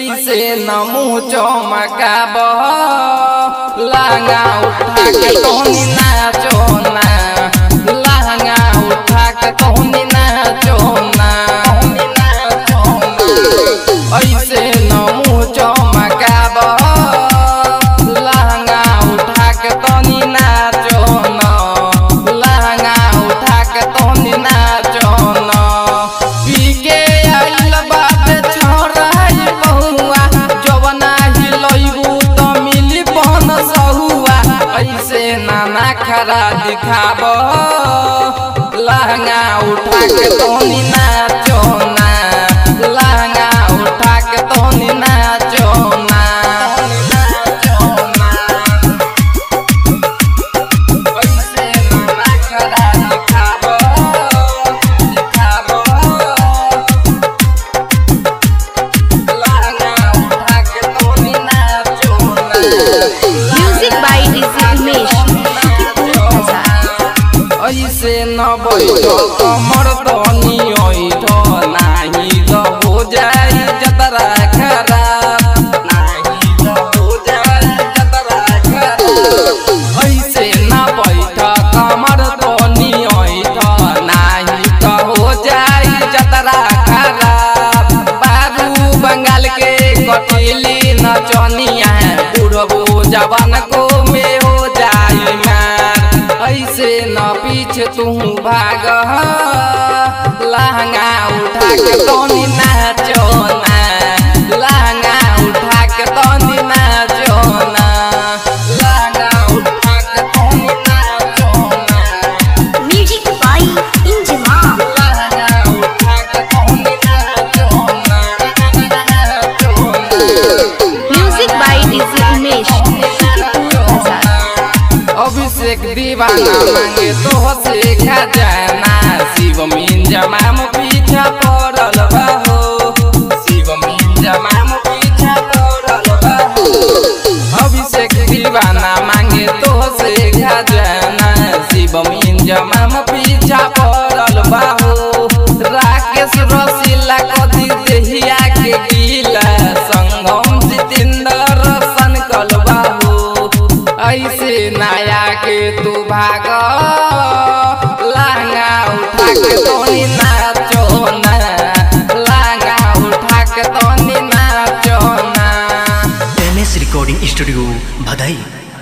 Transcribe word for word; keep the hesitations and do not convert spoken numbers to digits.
ऐसे न मुँह चमकाब लहंगा उठा के तोहनी नाचो ना लहंगा उठा के तोहनी नाचो ना ऐसे न मुँह चमकाब लहंगा उठा के तोहनी नाचो ना लहंगा उठा के तोहनी नाचो ना पी के आइल बाटे छोरा बहुआ जवना हिलैबू तो मिली बन सहुआ ऐसे नाना खरा दिखाब लहंगा उठा के तोहनी नाचो ना लहंगा उठा के तोहनी नाचो ना ऐसे नाना खरा दिखाब दिखाब लहंगा उठा के तोहनी नाचो ना Music by D J Umesh, ऐसे न बैठ कमर तनी ऐठ नाही तो हो जाई जतरा खराब नाही तो हो जाई जतरा खराब ऐसे न बैठ कमर तनी ऐठ नाही तो हो जाई जतरा खराब बारू बंगाल के कटिली नचनिया बुढ़बो जवान को में हो जाई मार ऐसे न पीछे तू भाग लहंगा उठा के तोनी नाचो ना लहंगा उठा के तोनी नाचो ना लहंगा उठा के तोनी नाचो ना Music by Injima, लहंगा उठा के तोनी नाचो ना नाचो ना Music by D J Umesh, Abhishek दीवाना मांगे तो से खजाना शिव मिंजमाम पीछा पड़ल बाहो शिव मिंजमाम पीछा पड़ल बाहो अभिषेक दीवाना मांगे तो से खजाना शिव मिंजमाम पीछा पड़ल बाहो राकेश रसीला कदी देहिया के गीला संगम जितेंद्र सनकल बाहो ऐसे नया के तू भाग लहंगा उठा के तोनी नाचो ना लहंगा उठा के तोनी नाचो ना M S recording studio Bhadai.